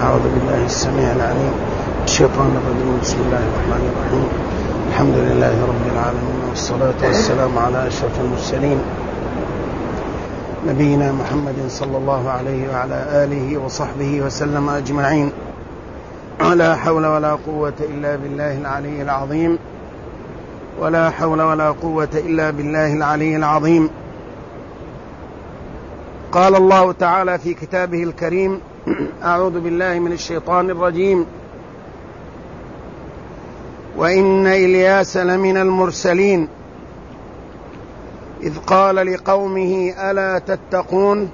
أعوذ بالله السميع العليم الشيطان الرجيم. بسم الله الرحمن الرحيم. الحمد لله رب العالمين، والصلاة والسلام على أشرف المرسلين نبينا محمد صلى الله عليه وعلى آله وصحبه وسلم أجمعين. ولا حول ولا قوة إلا بالله العلي العظيم، ولا حول ولا قوة إلا بالله العلي العظيم. قال الله تعالى في كتابه الكريم: أعوذ بالله من الشيطان الرجيم: وإن إلياس لمن المرسلين إذ قال لقومه ألا تتقون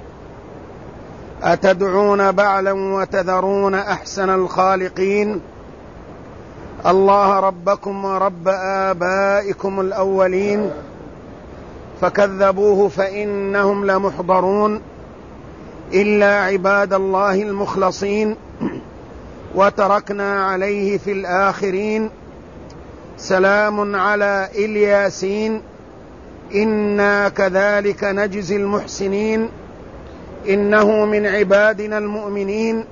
أتدعون بعلا وتذرون أحسن الخالقين الله ربكم ورب آبائكم الأولين فكذبوه فإنهم لمحضرون إلا عباد الله المخلصين وتركنا عليه في الآخرين سلام على الياسين إنا كذلك نجزي المحسنين إنه من عبادنا المؤمنين.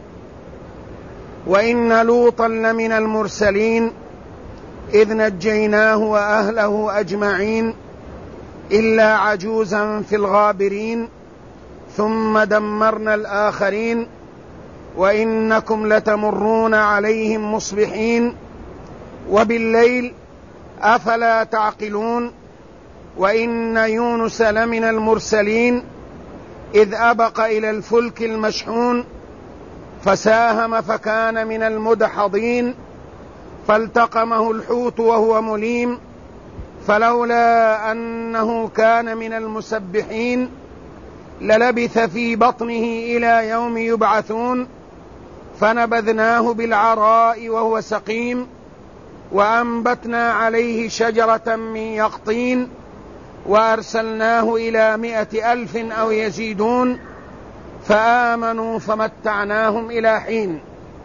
وإن لوطا لمن المرسلين إذ نجيناه وأهله أجمعين إلا عجوزا في الغابرين ثم دمرنا الآخرين وإنكم لتمرون عليهم مصبحين وبالليل أفلا تعقلون. وإن يونس لمن المرسلين إذ أبق إلى الفلك المشحون فساهم فكان من المدحضين فالتقمه الحوت وهو مليم فلولا أنه كان من المسبحين للبث في بطنه إلى يوم يبعثون فنبذناه بالعراء وهو سقيم وأنبتنا عليه شجرة من يقطين وأرسلناه إلى 100,000 أو يزيدون فآمنوا فمتعناهم إلى حين.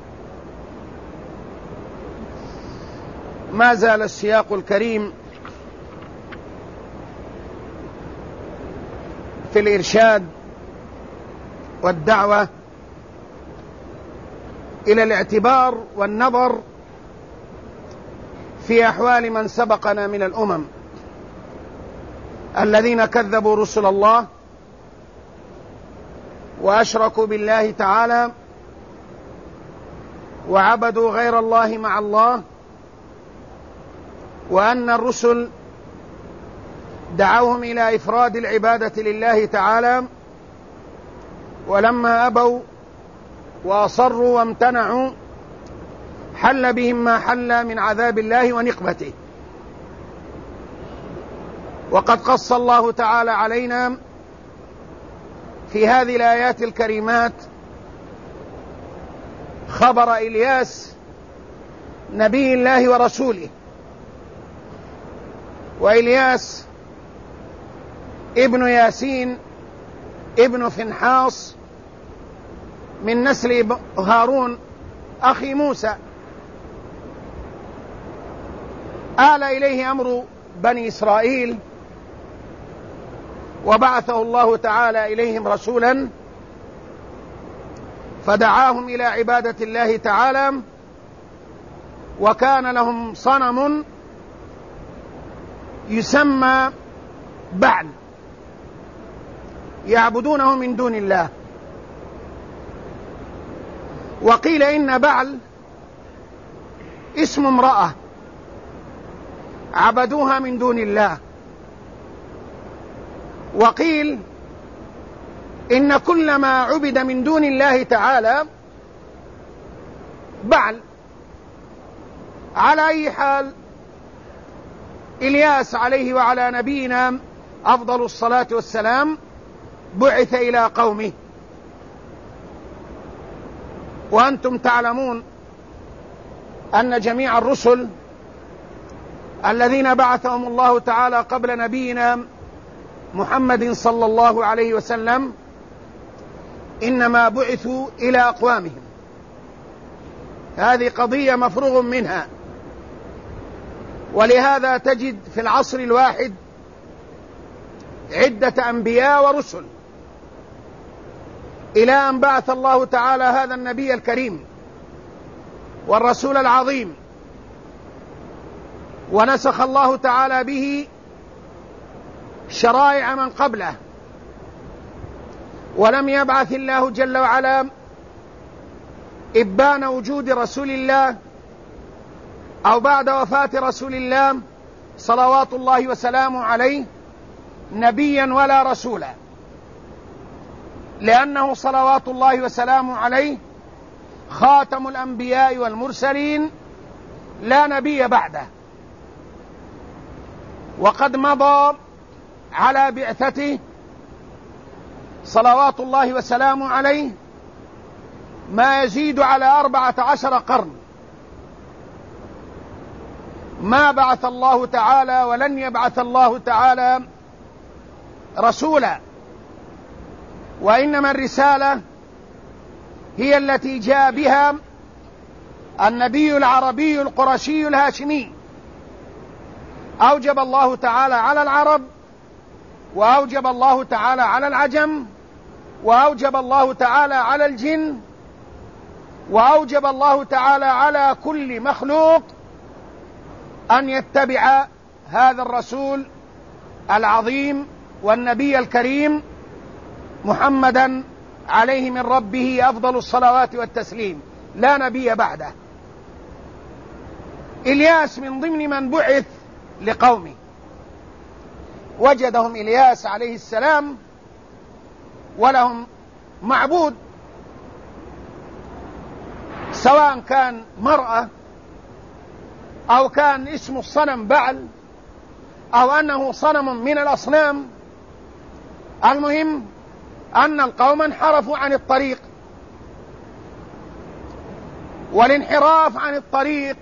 ما زال السياق الكريم في الإرشاد والدعوة إلى الاعتبار والنظر في أحوال من سبقنا من الأمم الذين كذبوا رسل الله وأشركوا بالله تعالى وعبدوا غير الله مع الله، وأن الرسل دعوهم إلى إفراد العبادة لله تعالى، ولما أبوا وأصروا وامتنعوا حل بهم ما حل من عذاب الله ونقمته. وقد قص الله تعالى علينا في هذه الآيات الكريمات خبر إلياس نبي الله ورسوله. وإلياس ابن ياسين ابن فنحاص من نسل هارون أخي موسى، آل إليه أمر بني إسرائيل وبعثه الله تعالى إليهم رسولا فدعاهم إلى عبادة الله تعالى، وكان لهم صنم يسمى بعل يعبدونه من دون الله. وقيل إن بعل اسم امرأة عبدوها من دون الله، وقيل إن كل ما عبد من دون الله تعالى بعل. على أي حال، إلياس عليه وعلى نبينا أفضل الصلاة والسلام بعث إلى قومه، وأنتم تعلمون أن جميع الرسل الذين بعثهم الله تعالى قبل نبينا محمد صلى الله عليه وسلم إنما بعثوا إلى أقوامهم. هذه قضية مفروغ منها، ولهذا تجد في العصر الواحد عدة أنبياء ورسل إلى أن بعث الله تعالى هذا النبي الكريم والرسول العظيم، ونسخ الله تعالى به شرائع من قبله، ولم يبعث الله جل وعلا إبان وجود رسول الله أو بعد وفاة رسول الله صلوات الله وسلامه عليه نبيا ولا رسولا، لأنه صلوات الله وسلامه عليه خاتم الأنبياء والمرسلين لا نبي بعده. وقد مضى على بعثته صلوات الله وسلامه عليه ما يزيد على 14 قرن، ما بعث الله تعالى ولن يبعث الله تعالى رسولا، وإنما الرسالة هي التي جاء بها النبي العربي القرشي الهاشمي. أوجب الله تعالى على العرب، وأوجب الله تعالى على العجم، وأوجب الله تعالى على الجن، وأوجب الله تعالى على كل مخلوق أن يتبع هذا الرسول العظيم والنبي الكريم محمدا عليه من ربه أفضل الصلوات والتسليم، لا نبي بعده. إلياس من ضمن من بعث لقومه، وجدهم إلياس عليه السلام ولهم معبود، سواء كان مرأة أو كان اسم الصنم بعل أو أنه صنم من الأصنام. المهم أن القوم انحرفوا عن الطريق، والانحراف عن الطريق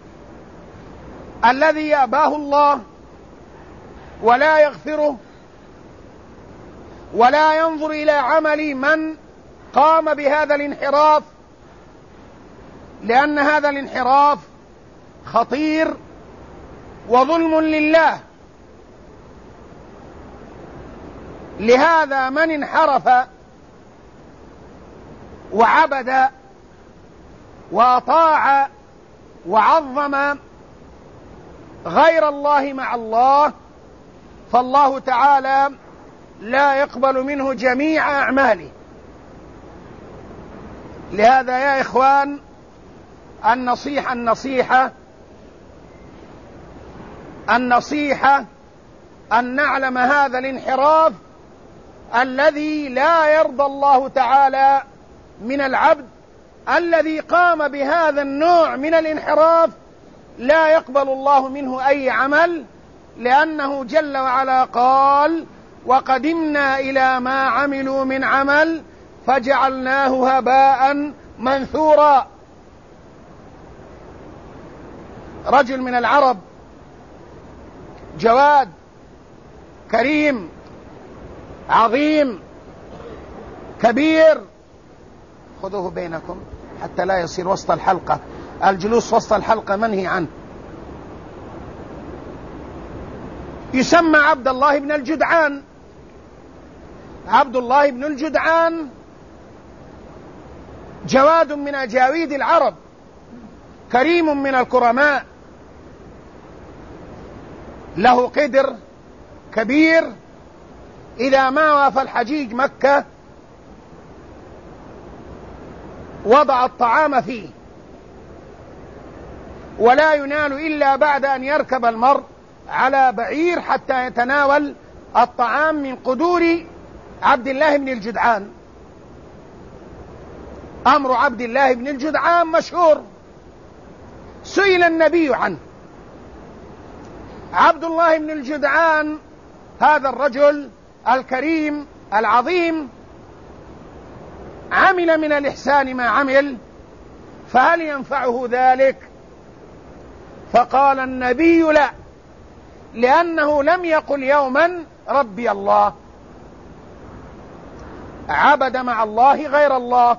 الذي يأباه الله ولا يغفره ولا ينظر إلى عمل من قام بهذا الانحراف، لأن هذا الانحراف خطير وظلم لله. لهذا من انحرف وعبد وأطاع وعظم غير الله مع الله، فالله تعالى لا يقبل منه جميع أعماله. لهذا يا إخوان النصيحة أن نعلم هذا الانحراف الذي لا يرضى الله تعالى من العبد، الذي قام بهذا النوع من الانحراف لا يقبل الله منه أي عمل، لأنه جل وعلا قال: وقدمنا إلى ما عملوا من عمل فجعلناه هباء منثورا. رجل من العرب جواد كريم عظيم كبير، خذوه بينكم حتى لا يصير وسط الحلقة، الجلوس وسط الحلقة منهي عنه، يسمى عبد الله بن الجدعان. عبد الله بن الجدعان جواد من أجاويد العرب، كريم من الكرماء، له قدر كبير، إذا ما وافى الحجيج مكة وضع الطعام فيه، ولا ينال إلا بعد أن يركب المرء على بعير حتى يتناول الطعام من قدور عبد الله بن الجدعان. أمر عبد الله بن الجدعان مشهور، سئل النبي عنه. عبد الله بن الجدعان هذا الرجل الكريم العظيم عمل من الإحسان ما عمل، فهل ينفعه ذلك؟ فقال النبي: لا، لأنه لم يقل يوما ربي الله، عبد مع الله غير الله.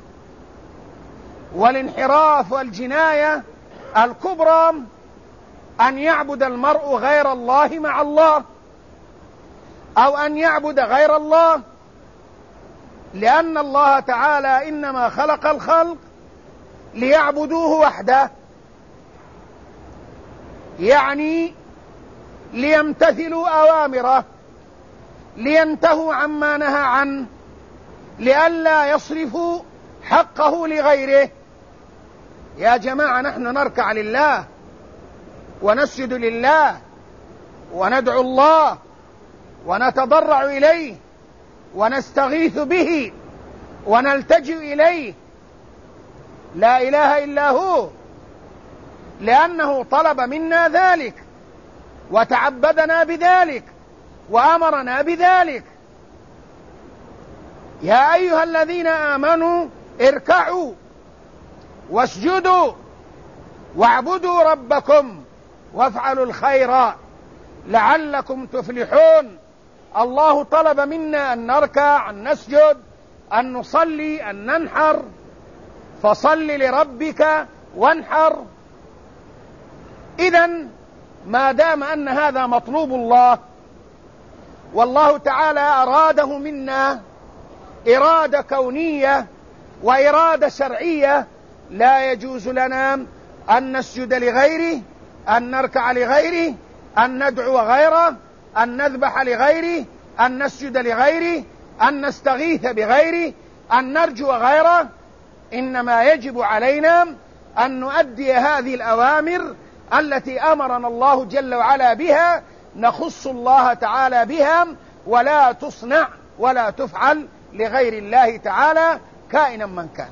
والانحراف والجناية الكبرى أن يعبد المرء غير الله مع الله، أو أن يعبد غير الله، لأن الله تعالى إنما خلق الخلق ليعبدوه وحده، يعني ليمتثلوا أوامره، لينتهوا عما نهى عنه، لئلا يصرفوا حقه لغيره. يا جماعة، نحن نركع لله ونسجد لله وندعو الله ونتضرع إليه ونستغيث به ونلتجئ إليه، لا إله إلا هو، لأنه طلب منا ذلك وتعبدنا بذلك وأمرنا بذلك. يا أيها الذين آمنوا اركعوا واسجدوا واعبدوا ربكم وافعلوا الخير لعلكم تفلحون. الله طلب منا أن نركع، أن نسجد، أن نصلي، أن ننحر، فصل لربك وانحر. إذن ما دام أن هذا مطلوب الله والله تعالى أراده منا إرادة كونية وإرادة شرعية، لا يجوز لنا أن نسجد لغيره، أن نركع لغيره، أن ندعو غيره، أن نذبح لغيره، أن نسجد لغيره، أن نستغيث بغيره، أن نرجو غيره. إنما يجب علينا أن نؤدي هذه الأوامر التي أمرنا الله جل وعلا بها، نخص الله تعالى بها، ولا تصنع ولا تفعل لغير الله تعالى كائنا من كان.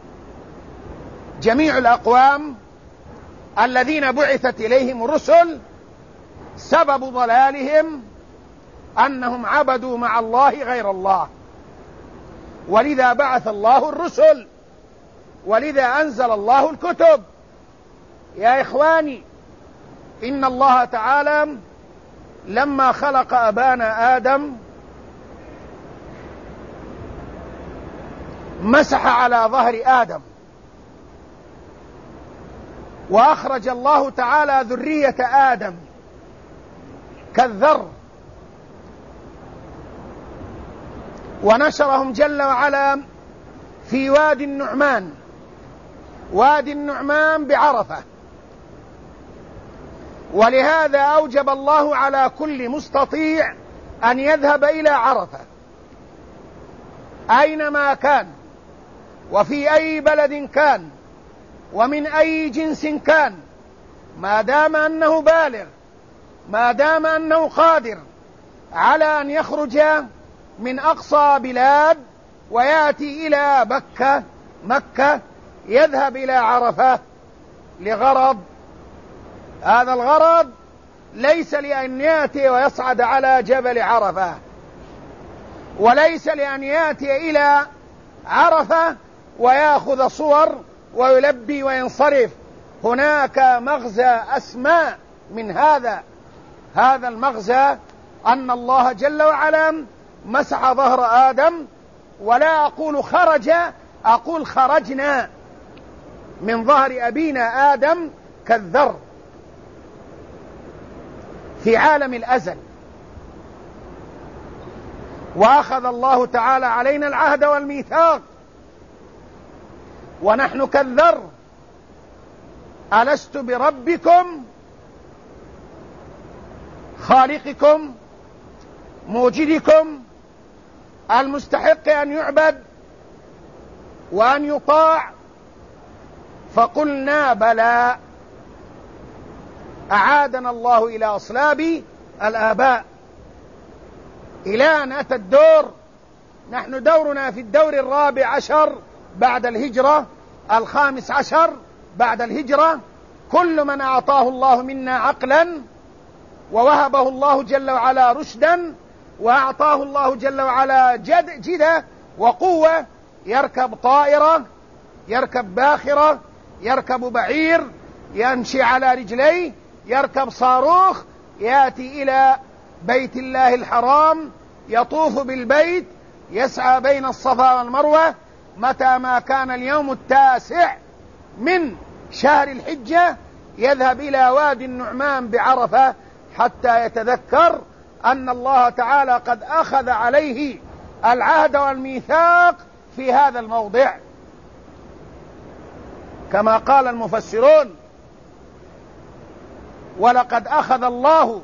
جميع الأقوام الذين بعثت إليهم الرسل سبب ضلالهم أنهم عبدوا مع الله غير الله، ولذا بعث الله الرسل، ولذا أنزل الله الكتب. يا إخواني، إن الله تعالى لما خلق أبانا آدم مسح على ظهر آدم، وأخرج الله تعالى ذرية آدم كالذر، ونشرهم جل وعلا في وادي النعمان، وادي النعمان بعرفة. ولهذا أوجب الله على كل مستطيع أن يذهب إلى عرفة أينما كان وفي أي بلد كان ومن أي جنس كان، ما دام أنه بالغ، ما دام أنه قادر على أن يخرج من أقصى بلاد ويأتي إلى مكة، يذهب إلى عرفة لغرض. هذا الغرض ليس لأن يأتي ويصعد على جبل عرفة، وليس لأن يأتي إلى عرفة ويأخذ صور ويلبي وينصرف. هناك مغزى أسمى من هذا المغزى أن الله جل وعلا مسح ظهر آدم، ولا أقول خرج، أقول خرجنا من ظهر أبينا آدم كالذر في عالم الأزل. وأخذ الله تعالى علينا العهد والميثاق ونحن كالذر. ألست بربكم خالقكم موجدكم المستحق أن يعبد وأن يطاع؟ فقلنا بلى. أعادنا الله إلى أصلاب الآباء إلى أن أتى الدور. نحن دورنا في الدور 14 بعد الهجرة، 15 بعد الهجرة. كل من أعطاه الله منا عقلا ووهبه الله جل وعلا رشدا وأعطاه الله جل وعلا جدة وقوة، يركب طائرة، يركب باخرة، يركب بعير، يمشي على رجليه، يركب صاروخ، يأتي إلى بيت الله الحرام، يطوف بالبيت، يسعى بين الصفا والمروة. متى ما كان اليوم 9 من شهر الحجة يذهب إلى وادي النعمان بعرفة حتى يتذكر أن الله تعالى قد أخذ عليه العهد والميثاق في هذا الموضع. كما قال المفسرون: ولقد أخذ الله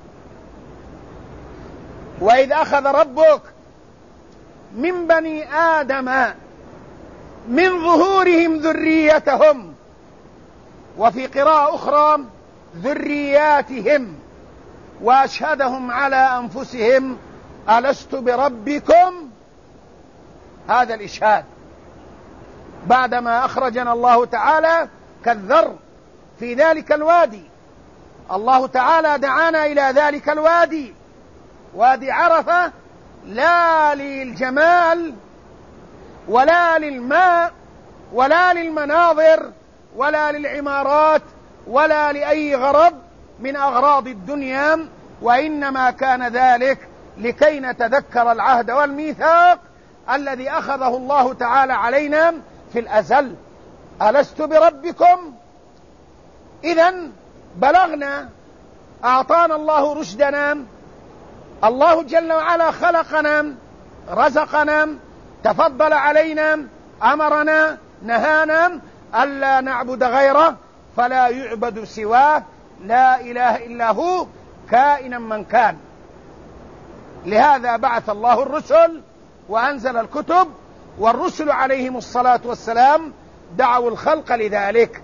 وإذ أخذ ربك من بني آدم من ظهورهم ذريتهم، وفي قراءة أخرى ذرياتهم، وأشهدهم على أنفسهم ألست بربكم. هذا الإشهاد بعدما أخرجنا الله تعالى كالذر في ذلك الوادي. الله تعالى دعانا إلى ذلك الوادي، وادي عرفة، لا للجمال ولا للماء ولا للمناظر ولا للعمارات ولا لأي غرض من أغراض الدنيا، وإنما كان ذلك لكي نتذكر العهد والميثاق الذي أخذه الله تعالى علينا في الأزل: ألست بربكم؟ إذن بلغنا، أعطانا الله رشدنا، الله جل وعلا خلقنا، رزقنا، تفضل علينا، أمرنا، نهانا ألا نعبد غيره فلا يعبد سواه، لا إله إلا هو كائنا من كان. لهذا بعث الله الرسل وأنزل الكتب، والرسل عليهم الصلاة والسلام دعوا الخلق لذلك.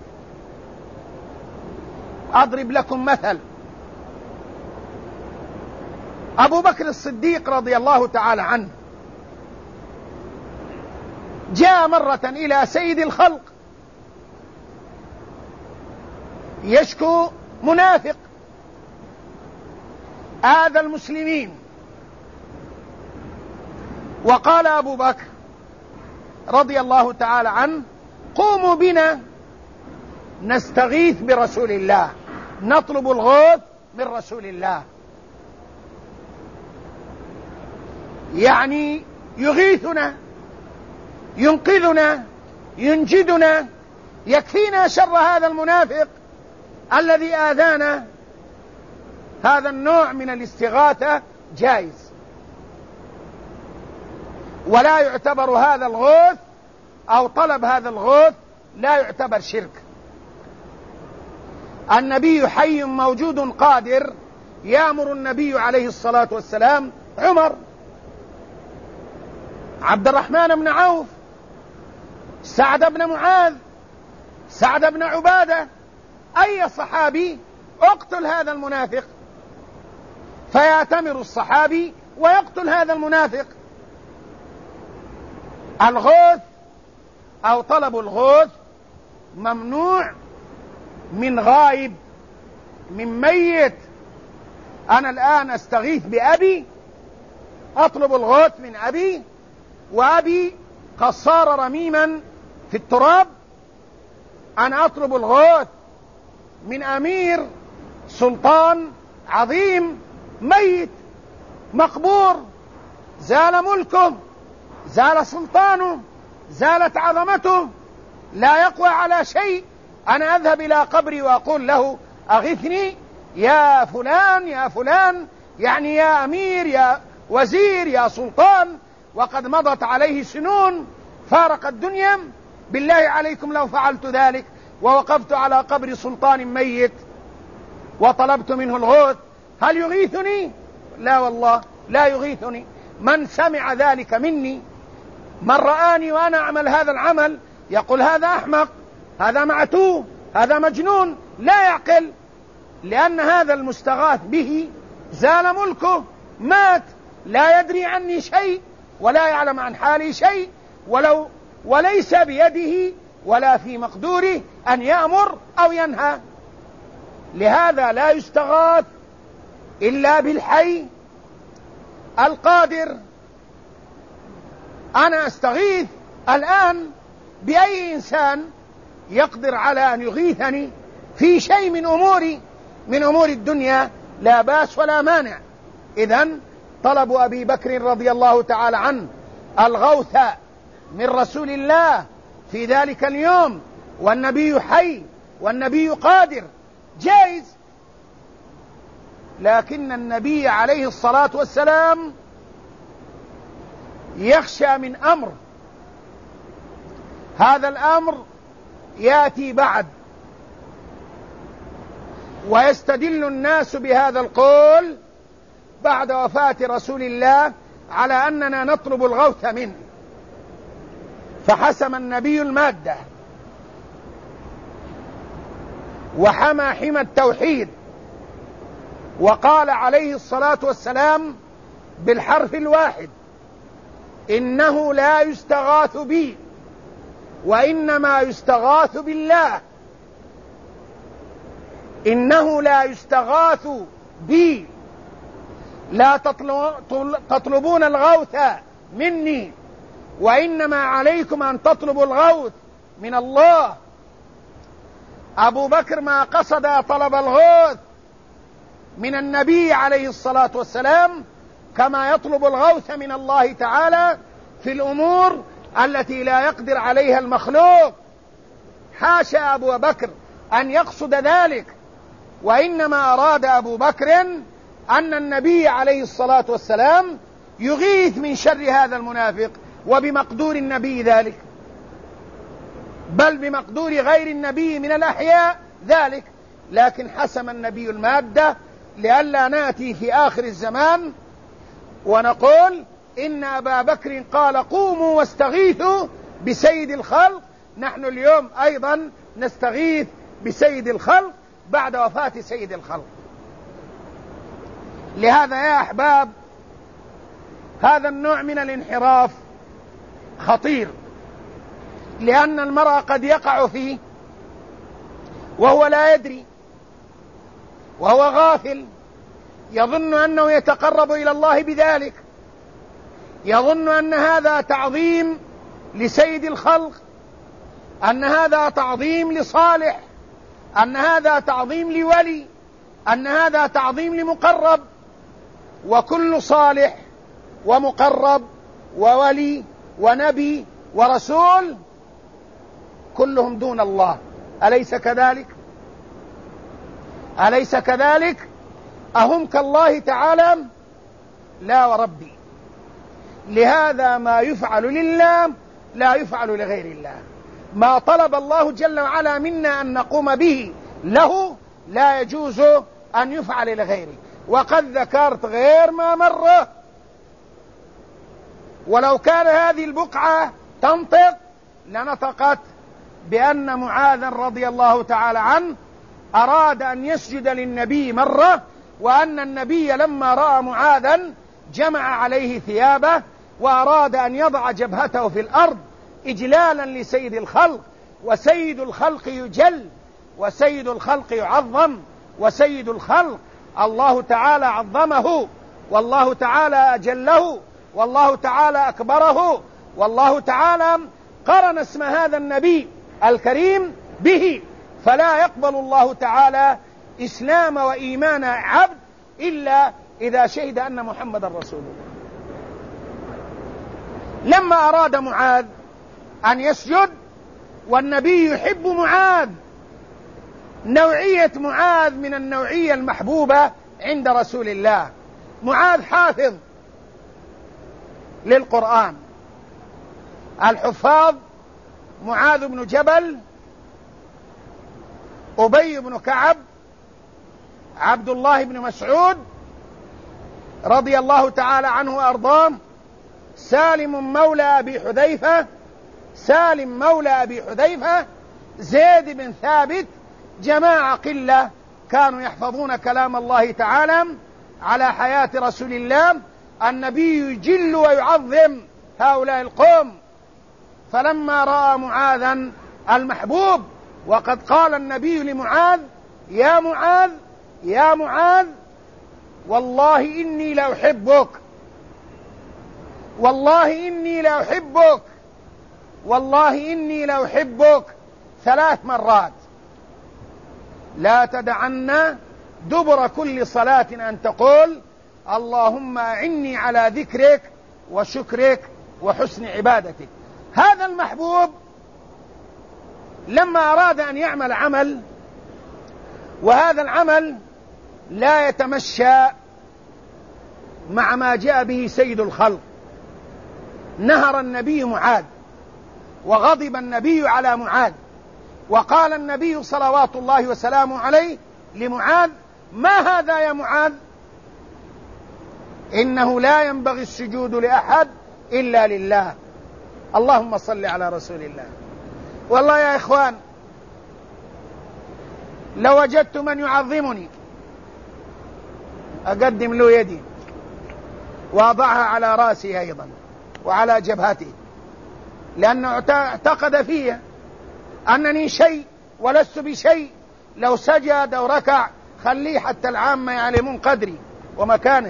أضرب لكم مثل: أبو بكر الصديق رضي الله تعالى عنه جاء مرة إلى سيد الخلق يشكو منافق آذى المسلمين، وقال أبو بكر رضي الله تعالى عنه: قوموا بنا نستغيث برسول الله، نطلب الغوث من رسول الله. يعني يغيثنا، ينقذنا، ينجدنا، يكفينا شر هذا المنافق الذي آذانا. هذا النوع من الاستغاثة جائز، ولا يعتبر هذا الغوث أو طلب هذا الغوث لا يعتبر شرك. النبي حي موجود قادر، يأمر النبي عليه الصلاة والسلام عمر، عبد الرحمن بن عوف، سعد بن معاذ، سعد بن عبادة، أي صحابي: اقتل هذا المنافق، فيأتمر الصحابي ويقتل هذا المنافق. الغوث أو طلب الغوث ممنوع من غائب، من ميت. أنا الآن أستغيث بأبي، أطلب الغوث من أبي، وأبي قد صار رميما في التراب. أنا أطلب الغوث من أمير سلطان عظيم ميت مقبور، زال ملكه، زال سلطانه، زالت عظمته، لا يقوى على شيء. أنا أذهب إلى قبري وأقول له: أغثني يا فلان يا فلان، يعني يا أمير يا وزير يا سلطان، وقد مضت عليه سنون، فارق الدنيا. بالله عليكم لو فعلت ذلك ووقفت على قبر سلطان ميت وطلبت منه الغوث، هل يغيثني؟ لا والله لا يغيثني. من سمع ذلك مني، من رآني وأنا أعمل هذا العمل، يقول: هذا أحمق، هذا معتوه، هذا مجنون، لا يعقل. لأن هذا المستغاث به زال ملكه، مات، لا يدري عني شيء ولا يعلم عن حالي شيء، وليس بيده ولا في مقدوره أن يأمر أو ينهى. لهذا لا يستغاث إلا بالحي القادر. أنا أستغيث الآن بأي إنسان يقدر على أن يغيثني في شيء من أمور الدنيا، لا باس ولا مانع. إذن طلب أبي بكر رضي الله تعالى عنه الغوث من رسول الله في ذلك اليوم، والنبي حي والنبي قادر، جائز. لكن النبي عليه الصلاة والسلام يخشى من أمر، هذا الأمر يأتي بعد. ويستدل الناس بهذا القول بعد وفاة رسول الله على أننا نطلب الغوث منه، فحسم النبي المادة وحمى حمى التوحيد، وقال عليه الصلاة والسلام بالحرف الواحد: إنه لا يستغاث بي وإنما يستغاث بالله. إنه لا يستغاث بي، لا تطلبون الغوث مني، وإنما عليكم أن تطلبوا الغوث من الله. أبو بكر ما قصد طلب الغوث من النبي عليه الصلاة والسلام كما يطلب الغوث من الله تعالى في الأمور التي لا يقدر عليها المخلوق. حاشا أبو بكر أن يقصد ذلك، وإنما أراد أبو بكر أن النبي عليه الصلاة والسلام يغيث من شر هذا المنافق، وبمقدور النبي ذلك، بل بمقدور غير النبي من الأحياء ذلك. لكن حسم النبي المادة لئلا نأتي في آخر الزمان ونقول إن أبا بكر قال قوموا واستغيثوا بسيد الخلق. نحن اليوم أيضا نستغيث بسيد الخلق بعد وفاة سيد الخلق. لهذا يا أحباب هذا النوع من الانحراف خطير، لأن المرء قد يقع فيه وهو لا يدري، وهو غافل، يظن أنه يتقرب إلى الله بذلك، يظن أن هذا تعظيم لسيد الخلق، أن هذا تعظيم لصالح، أن هذا تعظيم لولي، أن هذا تعظيم لمقرب. وكل صالح ومقرب وولي ونبي ورسول كلهم دون الله. أليس كذلك؟ أليس كذلك؟ أهم كالله تعالى؟ لا وربي. لهذا ما يفعل لله لا يفعل لغير الله. ما طلب الله جل وعلا منا أن نقوم به له لا يجوز أن يفعل لغيره. وقد ذكرت غير ما مره، ولو كان هذه البقعة تنطق لنطقت بأن معاذا رضي الله تعالى عنه أراد أن يسجد للنبي مرة، وأن النبي لما رأى معاذا جمع عليه ثيابه وأراد أن يضع جبهته في الأرض إجلالا لسيد الخلق. وسيد الخلق يجل، وسيد الخلق يعظم، وسيد الخلق الله تعالى عظمه، والله تعالى أجله، والله تعالى أكبره، والله تعالى قرن اسم هذا النبي الكريم به. فلا يقبل الله تعالى إسلام وإيمان عبد إلا إذا شهد أن محمد رسول الله. لما أراد معاذ أن يسجد والنبي يحب معاذ، نوعية معاذ من النوعية المحبوبة عند رسول الله. معاذ حافظ للقرآن، الحفاظ معاذ بن جبل، أبي بن كعب، عبد الله بن مسعود رضي الله تعالى عنه وأرضاه، سالم مولى أبي حذيفة، سالم مولى أبي حذيفة، زيد بن ثابت، جماعة قلة كانوا يحفظون كلام الله تعالى على حياة رسول الله. النبي يجل ويعظم هؤلاء القوم. فلما رأى معاذا المحبوب، وقد قال النبي لمعاذ: يا معاذ يا معاذ والله إني لأحبك، والله إني لأحبك، والله إني لأحبك 3 مرات. لا تدعن دبر كل صلاة أن تقول: اللهم أعني على ذكرك وشكرك وحسن عبادتك. هذا المحبوب لما أراد أن يعمل عمل، وهذا العمل لا يتمشى مع ما جاء به سيد الخلق، نهر النبي معاذ، وغضب النبي على معاذ، وقال النبي صلوات الله وسلامه عليه لمعاذ: ما هذا يا معاذ؟ إنه لا ينبغي السجود لأحد إلا لله. اللهم صل على رسول الله. والله يا إخوان، لو وجدت من يعظمني أقدم له يدي وأضعها على رأسي أيضا وعلى جبهتي، لأنه اعتقد فيه أنني شيء ولست بشيء. لو سجد أو ركع خليه حتى العامة يعلمون قدري ومكانتي،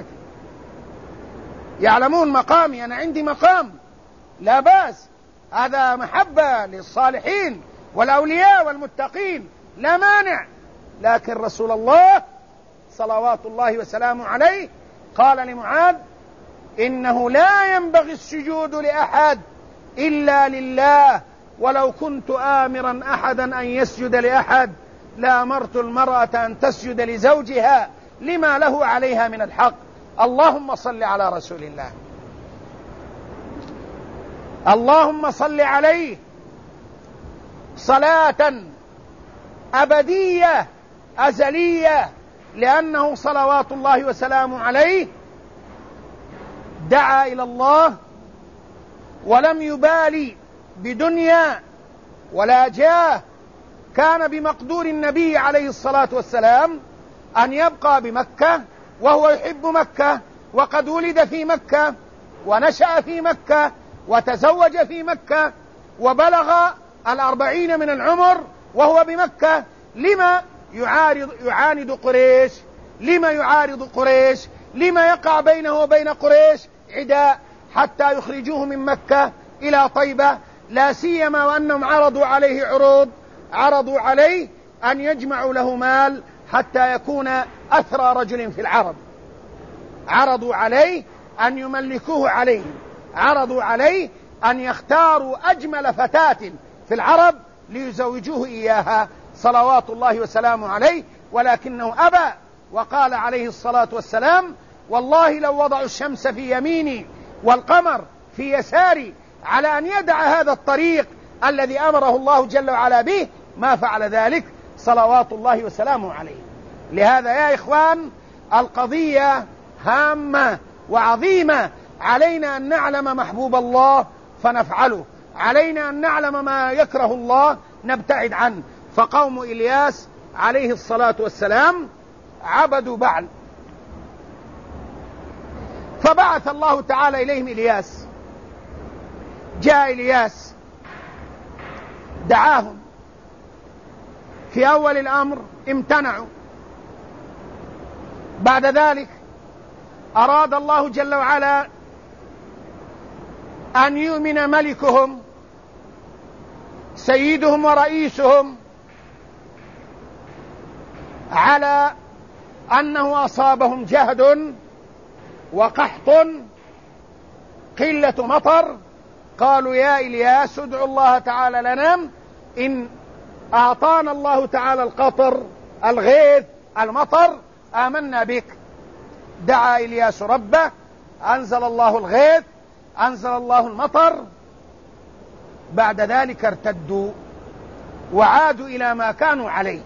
يعلمون مقامي، أنا عندي مقام لا بأس، هذا محبة للصالحين والأولياء والمتقين لا مانع. لكن رسول الله صلوات الله وسلامه عليه قال لمعاذ: إنه لا ينبغي السجود لأحد إلا لله، ولو كنت آمرا أحدا أن يسجد لأحد لأمرت المرأة أن تسجد لزوجها لما له عليها من الحق. اللهم صل على رسول الله. اللهم صل عليه صلاة أبدية أزلية، لأنه صلوات الله وسلامه عليه دعا إلى الله ولم يبالي بدنيا ولا جاه. كان بمقدور النبي عليه الصلاة والسلام أن يبقى بمكة وهو يحب مكة، وقد ولد في مكة ونشأ في مكة وتزوج في مكة وبلغ 40 من العمر وهو بمكة. لما يعاند قريش؟ لما يعارض قريش؟ لما يقع بينه وبين قريش عداء حتى يخرجوه من مكة إلى طيبة؟ لا سيما وأنهم عرضوا عليه عرضوا عليه أن يجمعوا له مال حتى يكون أثرى رجل في العرب، عرضوا عليه أن يملكوه عليهم، عرضوا عليه أن يختاروا أجمل فتاة في العرب ليزوجوه إياها صلوات الله وسلامه عليه، ولكنه أبى، وقال عليه الصلاة والسلام: والله لو وضعوا الشمس في يميني والقمر في يساري على أن يدع هذا الطريق الذي أمره الله جل وعلا به ما فعل ذلك صلوات الله وسلامه عليه. لهذا يا إخوان القضية هامة وعظيمة، علينا أن نعلم محبوب الله فنفعله، علينا أن نعلم ما يكره الله نبتعد عنه. فقوم إلياس عليه الصلاة والسلام عبدوا بعل، فبعث الله تعالى إليهم إلياس. جاء إلياس دعاهم، في أول الأمر امتنعوا، بعد ذلك أراد الله جل وعلا أن يؤمن ملكهم سيدهم ورئيسهم على أنه أصابهم جهد وقحط قلة مطر. قالوا: يا إلياس ادع الله تعالى لنا، إن أعطانا الله تعالى القطر الغيث المطر آمنا بك. دعا إلياس ربه، أنزل الله الغيث، أنزل الله المطر. بعد ذلك ارتدوا وعادوا إلى ما كانوا عليه.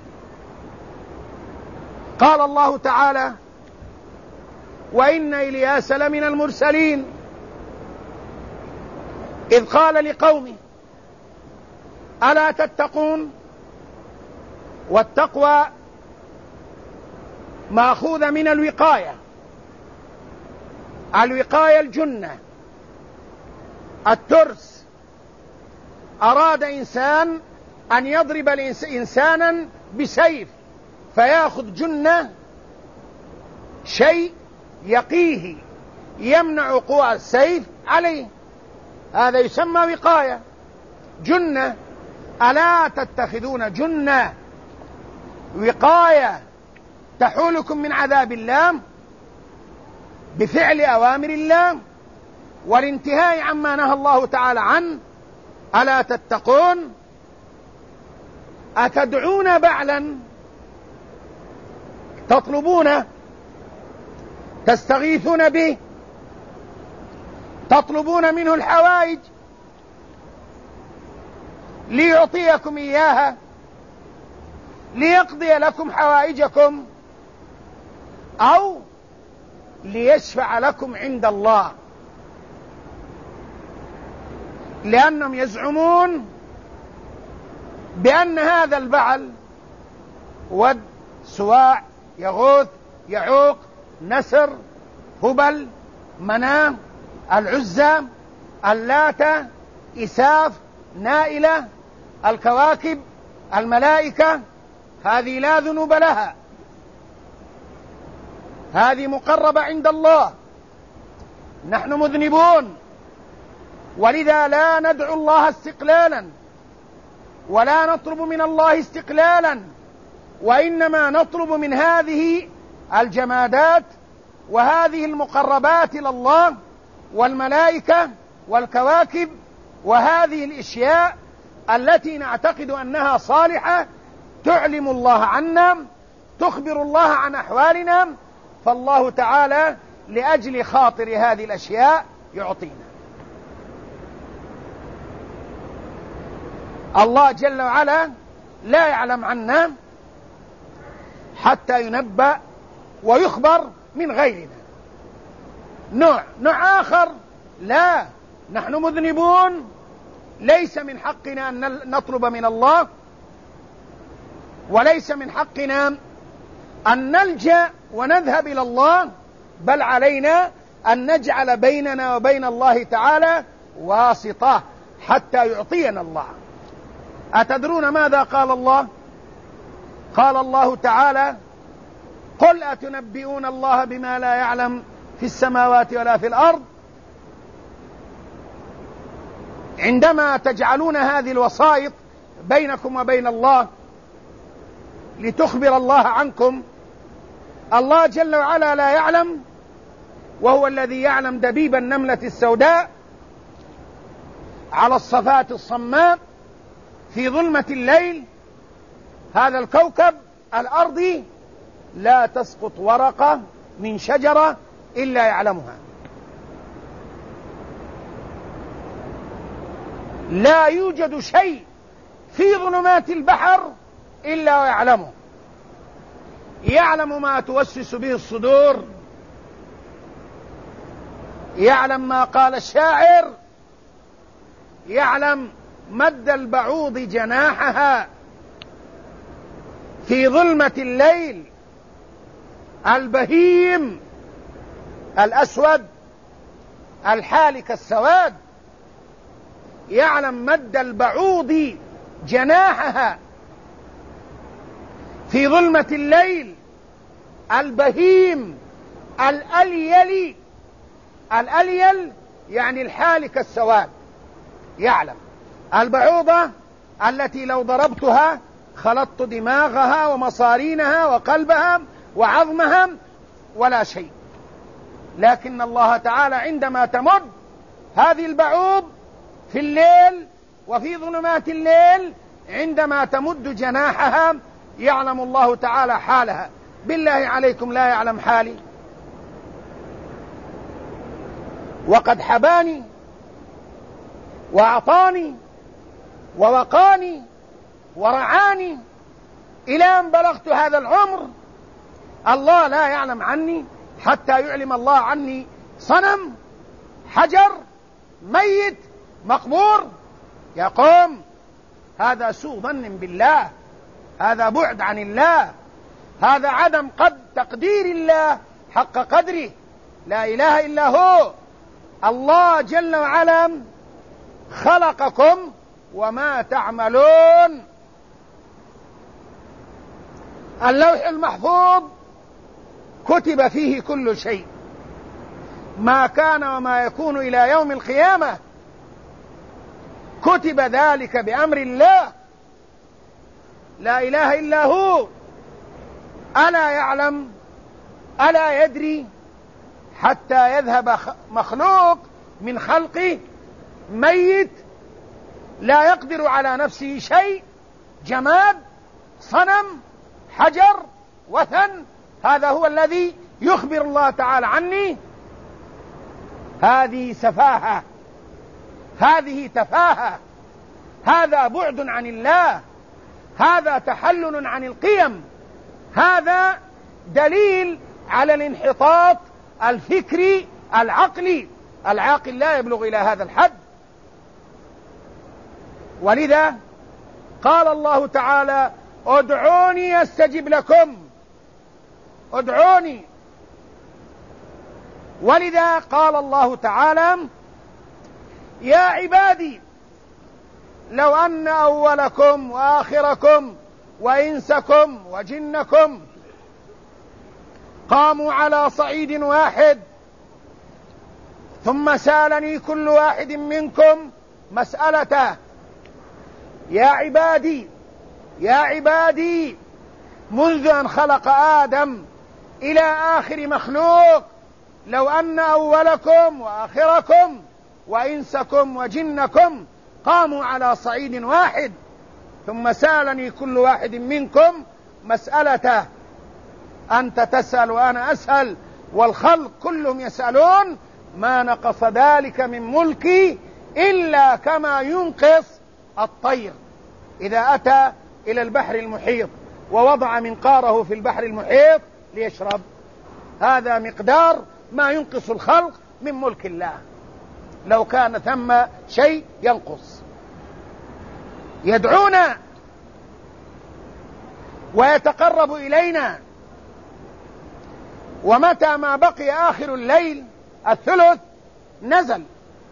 قال الله تعالى: وإن إلياس لمن المرسلين إذ قال لقومه ألا تتقون. والتقوى مأخوذة من الوقاية، الوقاية الجنة، الترس. أراد إنسان أن يضرب إنسانا بسيف فيأخذ جنة، شيء يقيه يمنع قوى السيف عليه، هذا يسمى وقاية جنة. ألا تتخذون جنة وقاية تحولكم من عذاب الله بفعل أوامر الله والانتهاء عما نهى الله تعالى عنه. ألا تتقون. أتدعون بعلا تطلبون تستغيثون به، تطلبون منه الحوائج ليعطيكم إياها ليقضي لكم حوائجكم أو ليشفع لكم عند الله، لأنهم يزعمون بأن هذا البعل ود، سواع، يغوث، يعوق، نسر، هبل، مناه، العزى، اللاتة، إساف، نائلة، الكواكب، الملائكة، هذه لا ذنوب لها، هذه مقربة عند الله، نحن مذنبون، ولذا لا ندعو الله استقلالا ولا نطلب من الله استقلالا، وإنما نطلب من هذه الجمادات وهذه المقربات إلى الله والملائكة والكواكب وهذه الأشياء التي نعتقد أنها صالحة تعلم الله عنا، تخبر الله عن أحوالنا، فالله تعالى لأجل خاطر هذه الأشياء يعطينا. الله جل وعلا لا يعلم عنا حتى ينبأ ويخبر من غيرنا. نوع آخر لا، نحن مذنبون، ليس من حقنا أن نطلب من الله، وليس من حقنا أن نلجأ ونذهب إلى الله، بل علينا أن نجعل بيننا وبين الله تعالى واسطة حتى يعطينا الله. أتدرون ماذا قال الله؟ قال الله تعالى: قل أتنبئون الله بما لا يعلم في السماوات ولا في الأرض. عندما تجعلون هذه الوسائط بينكم وبين الله لتخبر الله عنكم، الله جل وعلا لا يعلم، وهو الذي يعلم دبيب النملة السوداء على الصفات الصماء في ظلمة الليل. هذا الكوكب الأرضي لا تسقط ورقة من شجرة إلا يعلمها، لا يوجد شيء في ظلمات البحر إلا ويعلمه، يعلم ما توسوس به الصدور، يعلم ما قال الشاعر، يعلم مد البعوض جناحها في ظلمة الليل، البهيم الأسود الحالك السواد، يعلم مد البعوض جناحها في ظلمة الليل، البهيم الأليل، الأليل يعني الحالك السواد، يعلم البعوضة التي لو ضربتها خلطت دماغها ومصارينها وقلبها وعظمها ولا شيء، لكن الله تعالى عندما تمد هذه البعوض في الليل وفي ظلمات الليل، عندما تمد جناحها يعلم الله تعالى حالها. بالله عليكم لا يعلم حالي؟ وقد حباني وأعطاني ووقاني ورعاني إلى أن بلغت هذا العمر، الله لا يعلم عني حتى يعلم الله عني صنم، حجر، ميت، مقبور؟ يقوم هذا سوء ظن بالله، هذا بعد عن الله، هذا عدم تقدير الله حق قدره. لا إله إلا هو. الله جل وعلا خلقكم وما تعملون. اللوح المحفوظ كتب فيه كل شيء، ما كان وما يكون إلى يوم القيامة، كتب ذلك بأمر الله. لا إله إلا هو. ألا يعلم، ألا يدري حتى يذهب مخلوق من خلقه ميت لا يقدر على نفسه شيء، جماد، صنم، حجر، وثن، هذا هو الذي يخبر الله تعالى عني. هذه سفاهة، هذه تفاهة، هذا بعد عن الله، هذا تحلل عن القيم، هذا دليل على الانحطاط الفكري العقلي. العاقل لا يبلغ إلى هذا الحد. ولذا قال الله تعالى: ادعوني استجب لكم، ادعوني. ولذا قال الله تعالى: يا عبادي لو أن أولكم وآخركم وإنسكم وجنكم قاموا على صعيد واحد ثم سألني كل واحد منكم مسألته. يا عبادي، يا عبادي، منذ أن خلق آدم إلى آخر مخلوق، لو أن أولكم وآخركم وإنسكم وجنكم قاموا على صعيد واحد ثم سألني كل واحد منكم مسألته، أنت تسأل وأنا أسأل والخلق كلهم يسألون، ما نقص ذلك من ملكي إلا كما ينقص الطير إذا أتى إلى البحر المحيط ووضع منقاره في البحر المحيط ليشرب. هذا مقدار ما ينقص الخلق من ملك الله لو كان ثم شيء ينقص. يدعونا ويتقرب إلينا، ومتى ما بقي آخر الليل الثلث نزل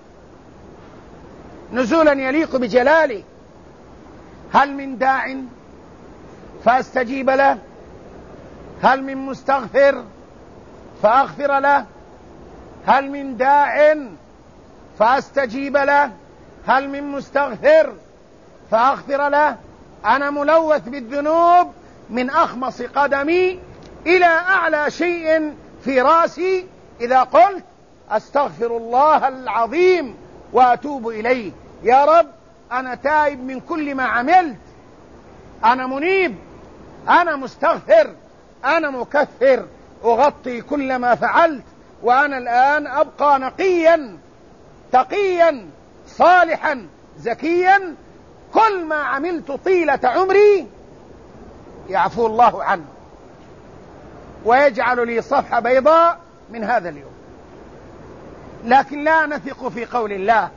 نزولا يليق بجلاله. هل من داع فأستجيب له؟ هل من مستغفر فأغفر له؟ هل من داع فأستجيب له؟ هل من مستغفر فأغفر له؟ أنا ملوث بالذنوب من أخمص قدمي إلى أعلى شيء في رأسي إذا قلت أستغفر الله العظيم وأتوب إليه. يا رب أنا تائب من كل ما عملت، أنا منيب، أنا مستغفر، أنا مكفر، أغطي كل ما فعلت، وأنا الآن أبقى نقيا تقيا صالحا زكيا، كل ما عملت طيلة عمري يعفو الله عنه ويجعل لي صفحة بيضاء من هذا اليوم. لكن لا نثق في قول الله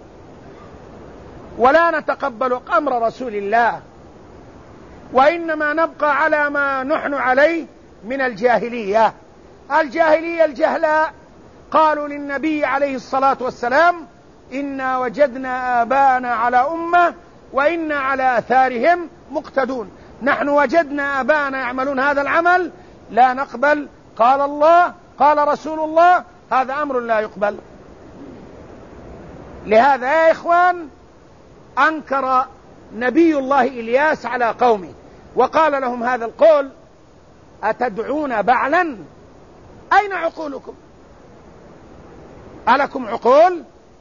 ولا نتقبل أمر رسول الله، وإنما نبقى على ما نحن عليه من الجاهلية. الجاهلية الجهلاء قالوا للنبي عليه الصلاة والسلام: إنا وجدنا آباءنا على أمة وإنا على آثارهم مقتدون. نحن وجدنا آباءنا يعملون هذا العمل لا نقبل. قال الله، قال رسول الله، هذا أمر لا يقبل. لهذا يا إخوان أنكر نبي الله إلياس على قومه وقال لهم هذا القول: أتدعون بعلا؟ أين عقولكم؟ ألكم عقول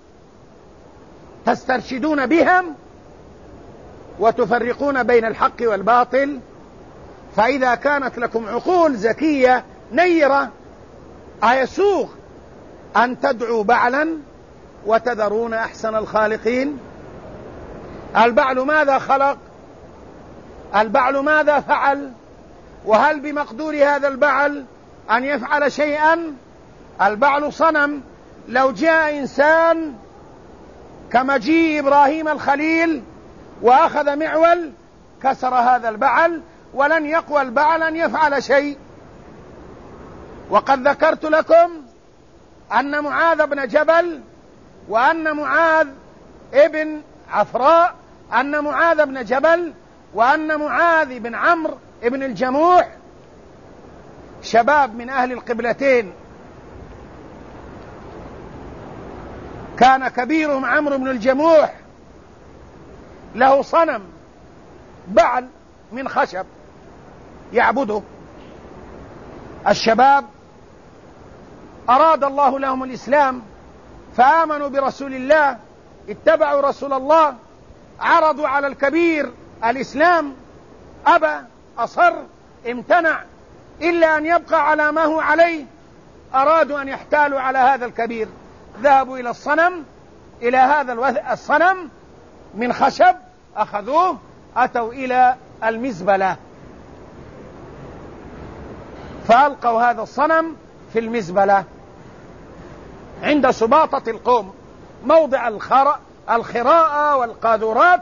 تسترشدون بهم وتفرقون بين الحق والباطل؟ فإذا كانت لكم عقول زكية نيرة أيسوغ أن تدعوا بعلا وتذرون أحسن الخالقين؟ البعل ماذا خلق؟ البعل ماذا فعل؟ وهل بمقدور هذا البعل أن يفعل شيئا؟ البعل صنم. لو جاء إنسان كمجيء إبراهيم الخليل وأخذ معول كسر هذا البعل، ولن يقوى البعل أن يفعل شيء. وقد ذكرت لكم أن معاذ بن جبل وأن معاذ ابن عفراء، أن معاذ بن جبل وأن معاذ بن عمرو ابن الجموح شباب من أهل القبلتين، كان كبيرهم عمرو بن الجموح له صنم بعل من خشب يعبده. الشباب أراد الله لهم الإسلام فآمنوا برسول الله، اتبعوا رسول الله، عرضوا على الكبير الإسلام، أبى، أصر، امتنع، إلا أن يبقى على ما هو عليه. أرادوا أن يحتالوا على هذا الكبير، ذهبوا إلى الصنم، إلى هذا الصنم من خشب، أخذوه، أتوا إلى المزبلة، فألقوا هذا الصنم في المزبلة عند سباطة القوم، موضع الخراء والقاذورات.